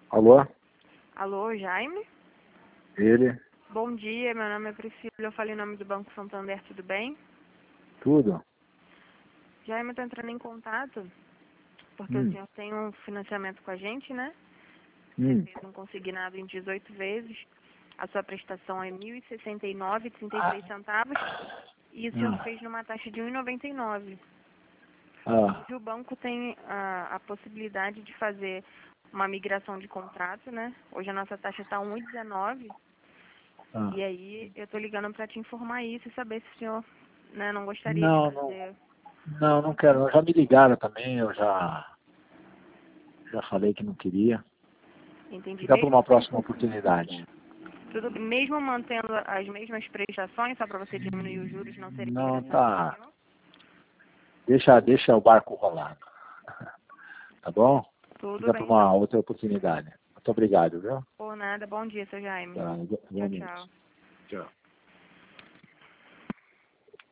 Alô? Alô, Jaime? Ele? Bom dia, meu nome é Priscila, eu falei em nome do Banco Santander, tudo bem? Tudo? Jaime, eu estou entrando em contato porque o Hum, senhor tem um financiamento com a gente, né? Você hum. fez um consignado em 18 vezes, a sua prestação é R$ 1.069,33 e o senhor Ah, fez numa taxa de R$ 1,99. ah, Hoje o banco tem a possibilidade de fazer uma migração de contrato, né? Hoje a nossa taxa está 1,19. ah. E aí, eu tô ligando para te informar isso e saber se o senhor, né, não gostaria de Não, não, fazer. não quero. Já me ligaram também, eu já falei que não queria. Entendi. Fica para uma próxima oportunidade. Tudo bem, mesmo mantendo as mesmas prestações, só para você diminuir os juros, não seria Não, interessante para o tá. senhor? Deixa o barco rolar. Tá bom? Tudo Fica para bem, uma então. outra oportunidade. Muito obrigado, viu? Por nada. Bom dia, seu Jaime. Tá, Tchau, igualmente. tchau. Tchau.